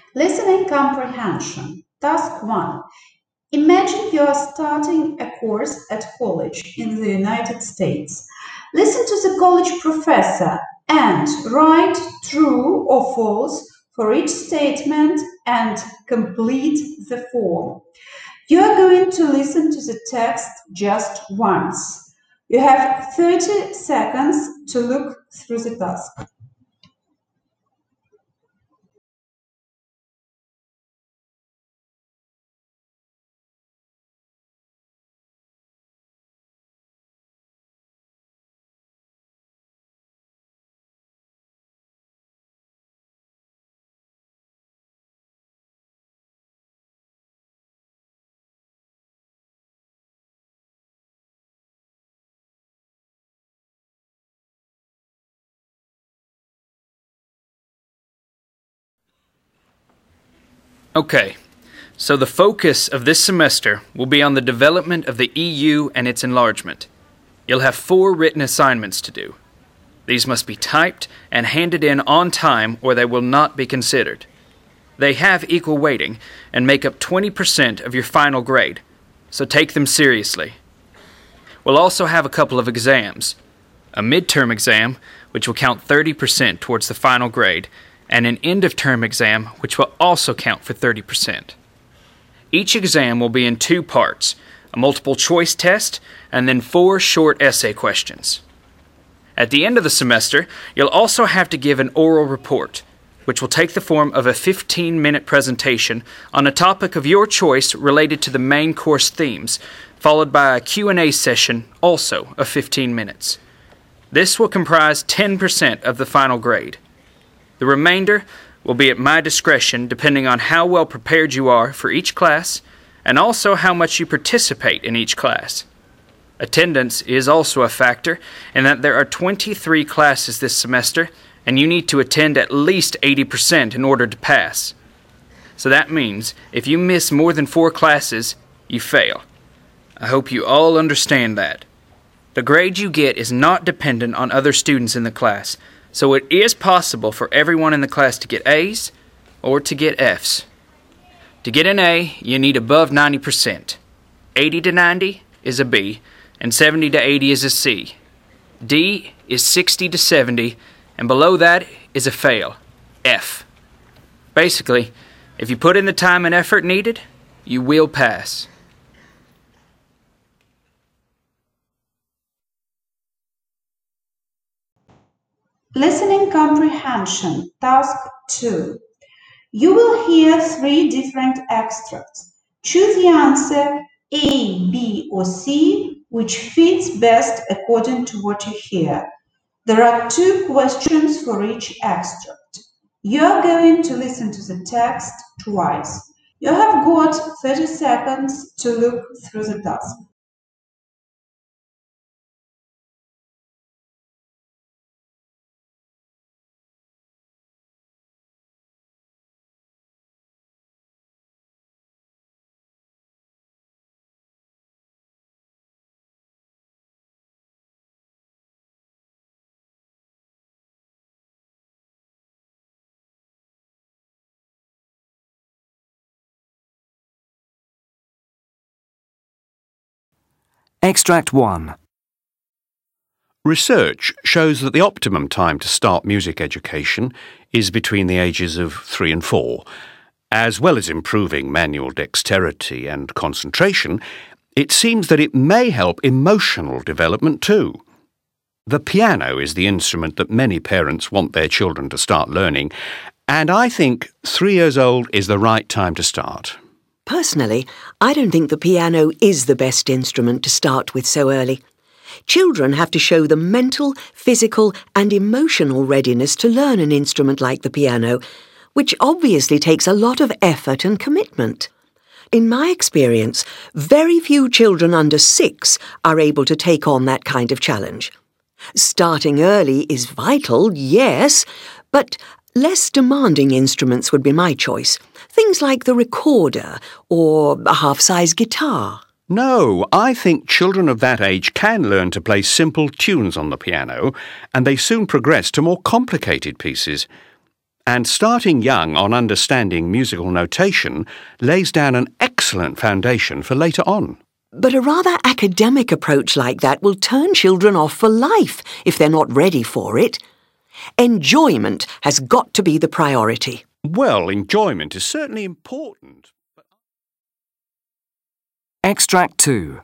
Listening comprehension. Task 1. Imagine you are starting a course at college in the United States. Listen to the college professor and write true or false for each statement and complete the form. You are going to listen to the text just once. You have 30 seconds to look through the task. Okay, so the focus of this semester will be on the development of the EU and its enlargement. You'll have 4 written assignments to do. These must be typed and handed in on time or they will not be considered. They have equal weighting and make up 20% of your final grade, so take them seriously. We'll also have a couple of exams. A midterm exam, which will count 30% towards the final grade, and an end-of-term exam, which will also count for 30%. Each exam will be in 2 parts, a multiple-choice test and then 4 short essay questions. At the end of the semester, you'll also have to give an oral report, which will take the form of a 15-minute presentation on a topic of your choice related to the main course themes, followed by a Q&A session, also of 15 minutes. This will comprise 10% of the final grade. The remainder will be at my discretion depending on how well prepared you are for each class and also how much you participate in each class. Attendance is also a factor in that there are 23 classes this semester and you need to attend at least 80% in order to pass. So that means if you miss more than 4 classes, you fail. I hope you all understand that. The grade you get is not dependent on other students in the class, so it is possible for everyone in the class to get A's or to get F's. To get an A, you need above 90%. 80 to 90 is a B, and 70 to 80 is a C. D is 60 to 70, and below that is a fail, F. Basically, if you put in the time and effort needed, you will pass. Listening comprehension. Task 2. You will hear 3 different extracts. Choose the answer A, B, or C, which fits best according to what you hear. There are 2 questions for each extract. You are going to listen to the text twice. You have got 30 seconds to look through the task. Extract 1. Research shows that the optimum time to start music education is between the ages of 3 and 4. As well as improving manual dexterity and concentration, it seems that it may help emotional development too. The piano is the instrument that many parents want their children to start learning, and I think 3 years old is the right time to start. Personally, I don't think the piano is the best instrument to start with so early. Children have to show the mental, physical and emotional readiness to learn an instrument like the piano, which obviously takes a lot of effort and commitment. In my experience, very few children under 6 are able to take on that kind of challenge. Starting early is vital, yes, but less demanding instruments would be my choice. Things like the recorder or a half-size guitar. No, I think children of that age can learn to play simple tunes on the piano, and they soon progress to more complicated pieces. And starting young on understanding musical notation lays down an excellent foundation for later on. But a rather academic approach like that will turn children off for life if they're not ready for it. Enjoyment has got to be the priority. Well, enjoyment is certainly important. Extract 2.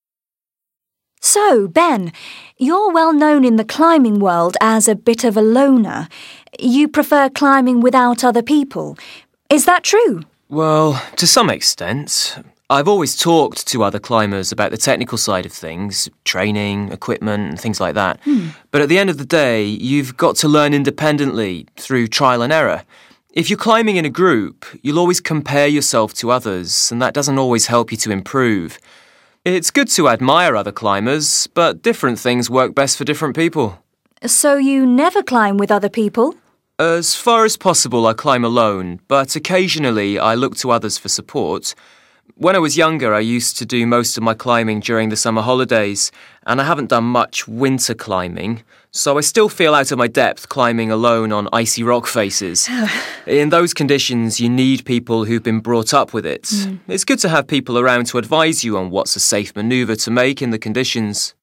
So, Ben, you're well known in the climbing world as a bit of a loner. You prefer climbing without other people. Is that true? Well, to some extent. I've always talked to other climbers about the technical side of things, training, equipment, and things like that. But at the end of the day, you've got to learn independently through trial and error. If you're climbing in a group, you'll always compare yourself to others, and that doesn't always help you to improve. It's good to admire other climbers, but different things work best for different people. So you never climb with other people? As far as possible, I climb alone, but occasionally I look to others for support. When I was younger, I used to do most of my climbing during the summer holidays, and I haven't done much winter climbing, so I still feel out of my depth climbing alone on icy rock faces. In those conditions, you need people who've been brought up with it. It's good to have people around to advise you on what's a safe manoeuvre to make in the conditions.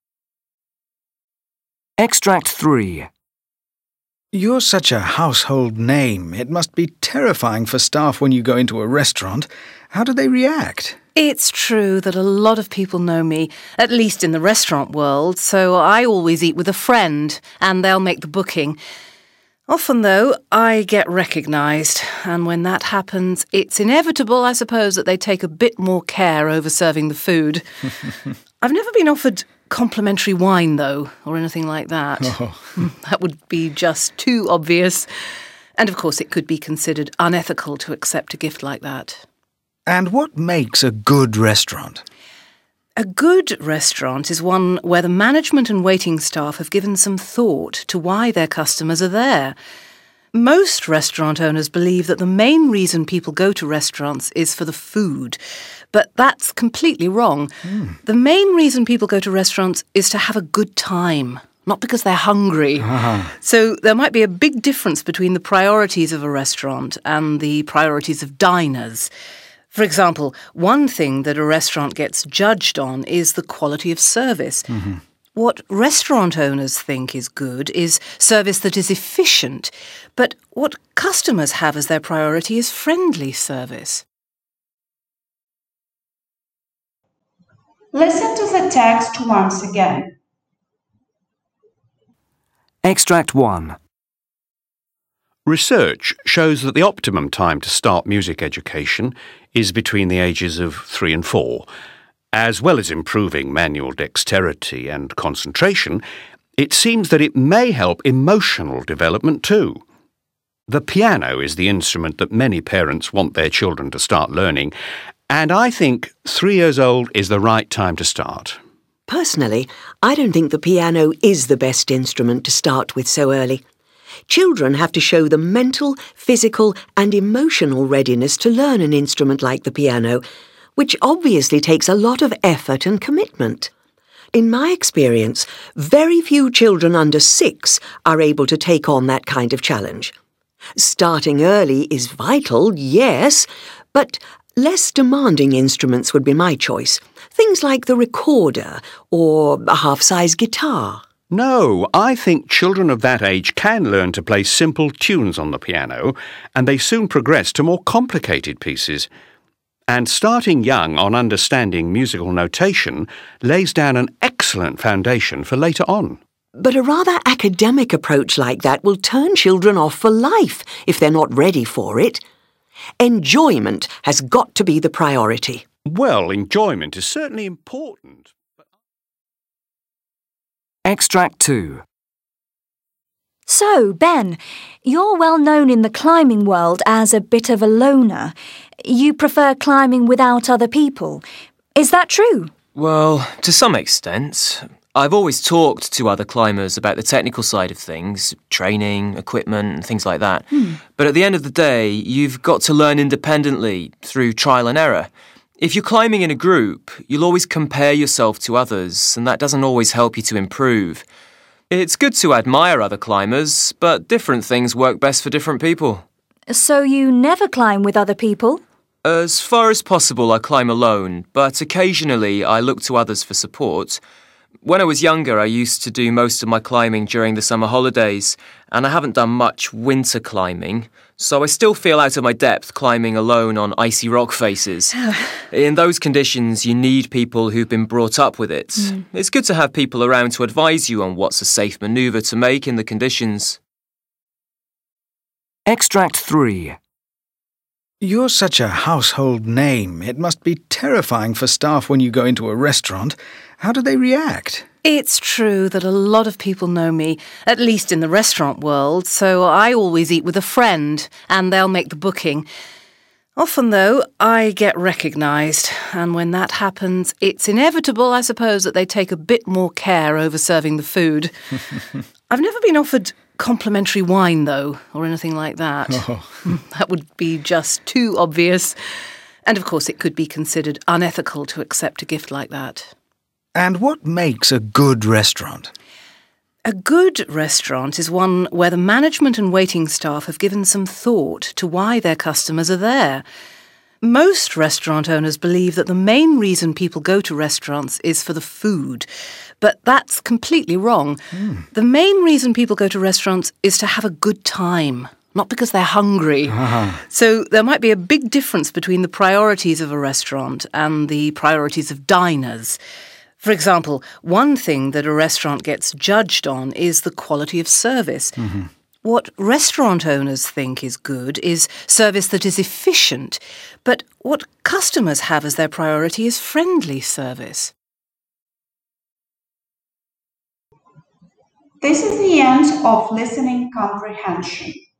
Extract 3. You're such a household name. It must be terrifying for staff when you go into a restaurant. How do they react? It's true that a lot of people know me, at least in the restaurant world, so I always eat with a friend, and they'll make the booking. Often, though, I get recognised, and when that happens, it's inevitable, I suppose, that they take a bit more care over serving the food. I've never been offered complimentary wine, though, or anything like that. That would be just too obvious. And, of course, it could be considered unethical to accept a gift like that. And what makes a good restaurant? A good restaurant is one where the management and waiting staff have given some thought to why their customers are there. Most restaurant owners believe that the main reason people go to restaurants is for the food, but that's completely wrong. The main reason people go to restaurants is to have a good time, not because they're hungry. So there might be a big difference between the priorities of a restaurant and the priorities of diners. For example, one thing that a restaurant gets judged on is the quality of service. What restaurant owners think is good is service that is efficient, but what customers have as their priority is friendly service. Listen to the text once again. Extract 1. Research shows that the optimum time to start music education is between the ages of 3 and 4. As well as improving manual dexterity and concentration, it seems that it may help emotional development too. The piano is the instrument that many parents want their children to start learning, and I think 3 years old is the right time to start. Personally, I don't think the piano is the best instrument to start with so early. Children have to show the mental, physical and emotional readiness to learn an instrument like the piano, which obviously takes a lot of effort and commitment. In my experience, very few children under 6 are able to take on that kind of challenge. Starting early is vital, yes, but less demanding instruments would be my choice. Things like the recorder or a half-size guitar. No, I think children of that age can learn to play simple tunes on the piano, and they soon progress to more complicated pieces. And starting young on understanding musical notation lays down an excellent foundation for later on. But a rather academic approach like that will turn children off for life if they're not ready for it. Enjoyment has got to be the priority. Well, enjoyment is certainly important. Extract 2. So, Ben, you're well known in the climbing world as a bit of a loner. You prefer climbing without other people. Is that true? Well, to some extent. I've always talked to other climbers about the technical side of things, training, equipment, and things like that. But at the end of the day, you've got to learn independently through trial and error. If you're climbing in a group, you'll always compare yourself to others, and that doesn't always help you to improve. It's good to admire other climbers, but different things work best for different people. So you never climb with other people? As far as possible, I climb alone, but occasionally I look to others for support. When I was younger, I used to do most of my climbing during the summer holidays, and I haven't done much winter climbing, so I still feel out of my depth climbing alone on icy rock faces. In those conditions, you need people who've been brought up with it. It's good to have people around to advise you on what's a safe manoeuvre to make in the conditions. Extract 3. You're such a household name. It must be terrifying for staff when you go into a restaurant. How do they react? It's true that a lot of people know me, at least in the restaurant world, so I always eat with a friend, and they'll make the booking. Often, though, I get recognised, and when that happens, it's inevitable, I suppose, that they take a bit more care over serving the food. I've never been offered complimentary wine, though, or anything like that. That would be just too obvious. And, of course, it could be considered unethical to accept a gift like that. And what makes a good restaurant? A good restaurant is one where the management and waiting staff have given some thought to why their customers are there. Most restaurant owners believe that the main reason people go to restaurants is for the food, but that's completely wrong. The main reason people go to restaurants is to have a good time, not because they're hungry. So there might be a big difference between the priorities of a restaurant and the priorities of diners. For example, one thing that a restaurant gets judged on is the quality of service. What restaurant owners think is good is service that is efficient, but what customers have as their priority is friendly service. This is the end of listening comprehension.